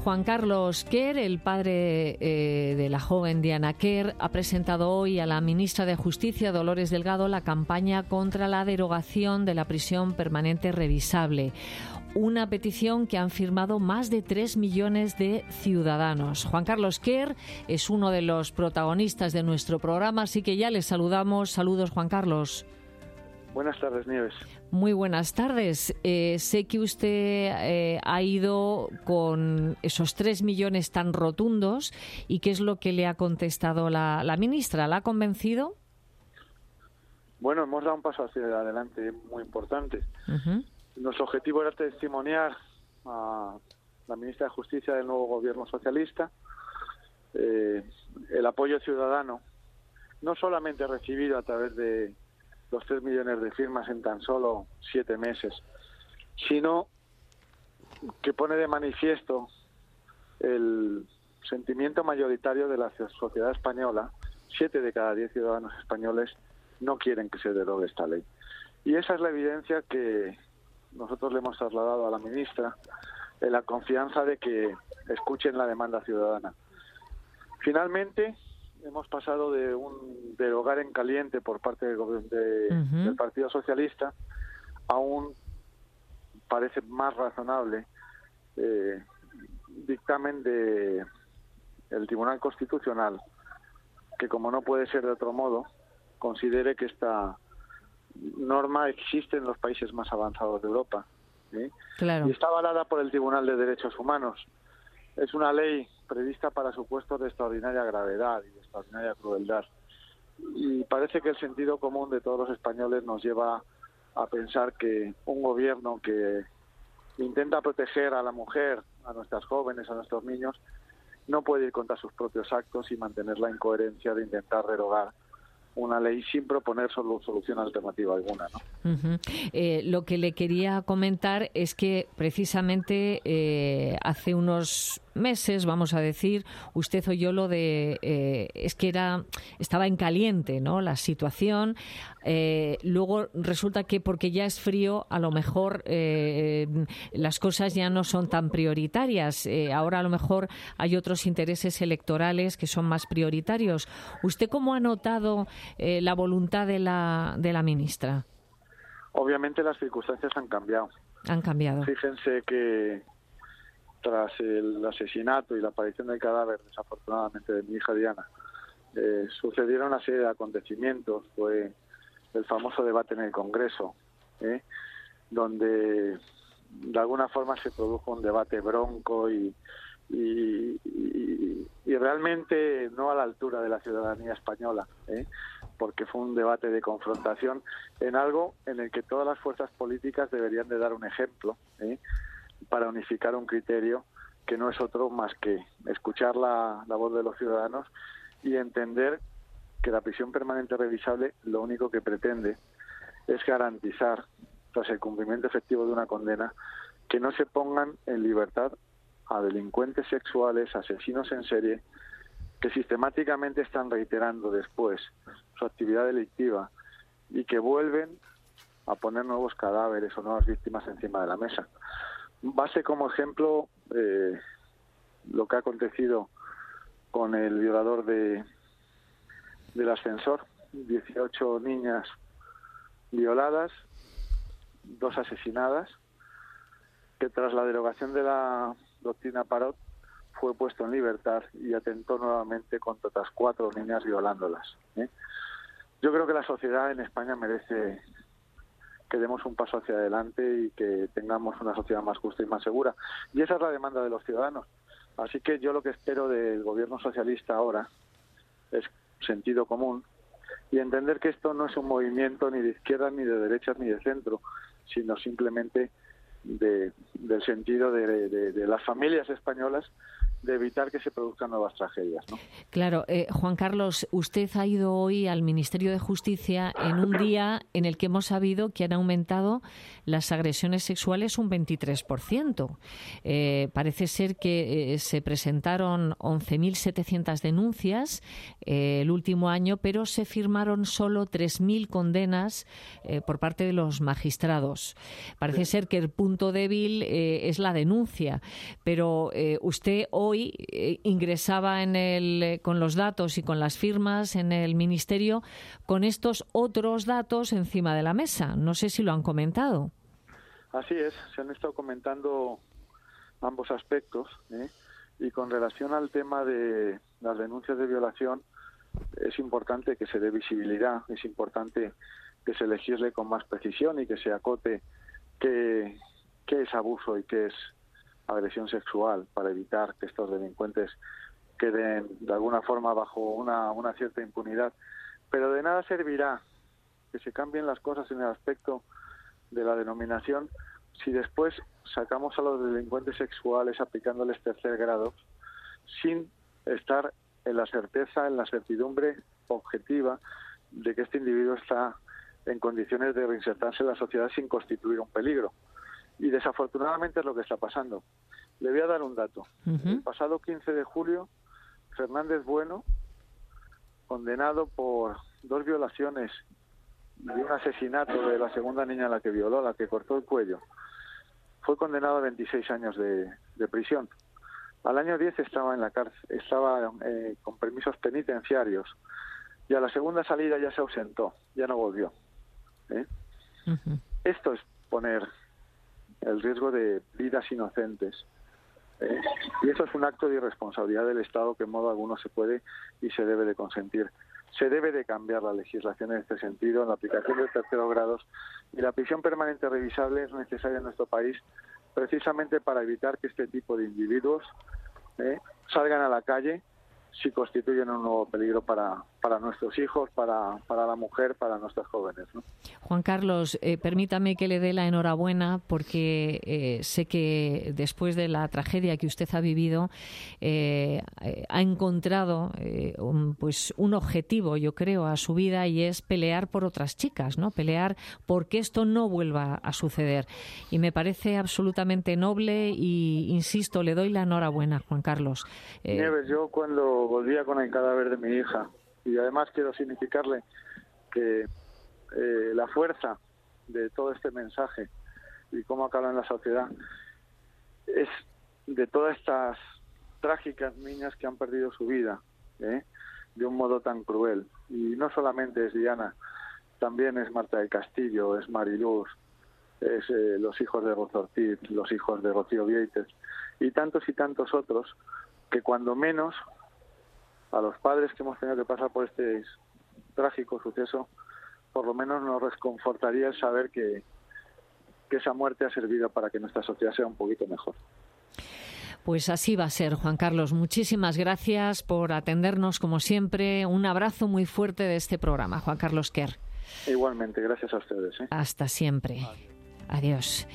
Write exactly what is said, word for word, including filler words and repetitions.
Juan Carlos Quer, el padre eh, de la joven Diana Quer, ha presentado hoy a la ministra de Justicia, Dolores Delgado, la campaña contra la derogación de la prisión permanente revisable. Una petición que han firmado más de tres millones de ciudadanos. Juan Carlos Quer es uno de los protagonistas de nuestro programa, así que ya les saludamos. Saludos, Juan Carlos. Buenas tardes, Nieves. Muy buenas tardes. Eh, sé que usted eh, ha ido con esos tres millones tan rotundos. ¿Y qué es lo que le ha contestado la, la ministra? ¿La ha convencido? Bueno, hemos dado un paso hacia adelante muy importante. Uh-huh. Nuestro objetivo era testimoniar a la ministra de Justicia del nuevo gobierno socialista eh, el apoyo ciudadano, no solamente recibido a través de los tres millones de firmas en tan solo siete meses, sino que pone de manifiesto el sentimiento mayoritario de la sociedad española. Siete de cada diez ciudadanos españoles no quieren que se derogue esta ley. Y esa es la evidencia que nosotros le hemos trasladado a la ministra, en la confianza de que escuchen la demanda ciudadana. Finalmente, hemos pasado de un derogar en caliente por parte del, de, uh-huh. del Partido Socialista a un, parece más razonable, eh, dictamen de el Tribunal Constitucional, que, como no puede ser de otro modo, considere que esta norma existe en los países más avanzados de Europa, ¿sí? Claro. Y está avalada por el Tribunal de Derechos Humanos. Es una ley prevista para supuestos de extraordinaria gravedad y de extraordinaria crueldad. Y parece que el sentido común de todos los españoles nos lleva a pensar que un gobierno que intenta proteger a la mujer, a nuestras jóvenes, a nuestros niños, no puede ir contra sus propios actos y mantener la incoherencia de intentar derogar una ley sin proponer solo solución alternativa alguna, ¿no? Uh-huh. Eh, lo que le quería comentar es que precisamente eh, hace unos meses, vamos a decir, usted oyó lo de eh, es que era estaba en caliente, ¿no?, la situación. Eh, luego resulta que porque ya es frío, a lo mejor eh, las cosas ya no son tan prioritarias. Eh, ahora a lo mejor hay otros intereses electorales que son más prioritarios. ¿Usted cómo ha notado eh, la voluntad de la de la ministra? Obviamente las circunstancias han cambiado. Han cambiado. Fíjense que tras el asesinato y la aparición del cadáver, desafortunadamente, de mi hija Diana, eh, sucedieron una serie de acontecimientos. Fue el famoso debate en el Congreso, ¿eh? donde de alguna forma se produjo un debate bronco y, y, y, y realmente no a la altura de la ciudadanía española, ¿eh? porque fue un debate de confrontación en algo en el que todas las fuerzas políticas deberían de dar un ejemplo, ¿eh? para unificar un criterio que no es otro más que escuchar la, la voz de los ciudadanos y entender que la prisión permanente revisable lo único que pretende es garantizar, tras el cumplimiento efectivo de una condena, que no se pongan en libertad a delincuentes sexuales, asesinos en serie, que sistemáticamente están reiterando después su actividad delictiva y que vuelven a poner nuevos cadáveres o nuevas víctimas encima de la mesa. Base como ejemplo eh, lo que ha acontecido con el violador de del ascensor, dieciocho niñas violadas, dos asesinadas, que tras la derogación de la doctrina Parot fue puesto en libertad y atentó nuevamente contra otras cuatro niñas violándolas, ¿eh? Yo creo que la sociedad en España merece que demos un paso hacia adelante y que tengamos una sociedad más justa y más segura. Y esa es la demanda de los ciudadanos. Así que yo lo que espero del gobierno socialista ahora es sentido común y entender que esto no es un movimiento ni de izquierda, ni de derechas, ni de centro, sino simplemente de, del sentido de, de, de las familias españolas de evitar que se produzcan nuevas tragedias, ¿no? Claro, eh, Juan Carlos, usted ha ido hoy al Ministerio de Justicia en un día en el que hemos sabido que han aumentado las agresiones sexuales un veintitrés por ciento. Eh, parece ser que eh, se presentaron once mil setecientas denuncias eh, el último año, pero se firmaron solo tres mil condenas eh, por parte de los magistrados. Parece sí. ser que el punto débil eh, es la denuncia, pero eh, usted hoy eh, ingresaba en el, eh, con los datos y con las firmas en el Ministerio con estos otros datos encima de la mesa. No sé si lo han comentado. Así es, se han estado comentando ambos aspectos, ¿eh? Y con relación al tema de las denuncias de violación, es importante que se dé visibilidad, es importante que se legisle con más precisión y que se acote qué, qué es abuso y qué es agresión sexual, para evitar que estos delincuentes queden de alguna forma bajo una, una cierta impunidad. Pero de nada servirá que se cambien las cosas en el aspecto de la denominación si después sacamos a los delincuentes sexuales aplicándoles tercer grado sin estar en la certeza, en la certidumbre objetiva de que este individuo está en condiciones de reinsertarse en la sociedad sin constituir un peligro. Y desafortunadamente es lo que está pasando. Le voy a dar un dato. Uh-huh. El pasado quince de julio, Fernández Bueno, condenado por dos violaciones y un asesinato de la segunda niña a la que violó, la que cortó el cuello, fue condenado a veintiséis años de, de prisión. Al año diez estaba en la cárcel, estaba eh, con permisos penitenciarios, y a la segunda salida ya se ausentó, ya no volvió. ¿eh? Uh-huh. Esto es poner el riesgo de vidas inocentes. ¿eh? Y eso es un acto de irresponsabilidad del Estado que en modo alguno se puede y se debe de consentir. Se debe de cambiar la legislación en este sentido, en la aplicación de terceros grados, y la prisión permanente revisable es necesaria en nuestro país precisamente para evitar que este tipo de individuos ¿eh? salgan a la calle si constituyen un nuevo peligro para, para nuestros hijos, para, para la mujer, para nuestros jóvenes, ¿no? Juan Carlos, eh, permítame que le dé la enhorabuena porque eh, sé que después de la tragedia que usted ha vivido eh, eh, ha encontrado eh, un, pues un objetivo, yo creo, a su vida, y es pelear por otras chicas, ¿no? Pelear porque esto no vuelva a suceder. Y me parece absolutamente noble y, insisto, le doy la enhorabuena, Juan Carlos. Eh, Nieves, yo cuando volvía con el cadáver de mi hija, y además quiero significarle que eh, la fuerza de todo este mensaje y cómo acaba en la sociedad es de todas estas trágicas niñas que han perdido su vida ¿eh? de un modo tan cruel. Y no solamente es Diana, también es Marta del Castillo, es Mariluz, es eh, los hijos de Rosa Ortiz, los hijos de Rocío Vieites y tantos y tantos otros que cuando menos a los padres que hemos tenido que pasar por este trágico suceso, por lo menos nos reconfortaría el saber que, que esa muerte ha servido para que nuestra sociedad sea un poquito mejor. Pues así va a ser, Juan Carlos. Muchísimas gracias por atendernos, como siempre. Un abrazo muy fuerte de este programa, Juan Carlos Quer. Igualmente, gracias a ustedes. ¿eh? Hasta siempre. Adiós. Adiós.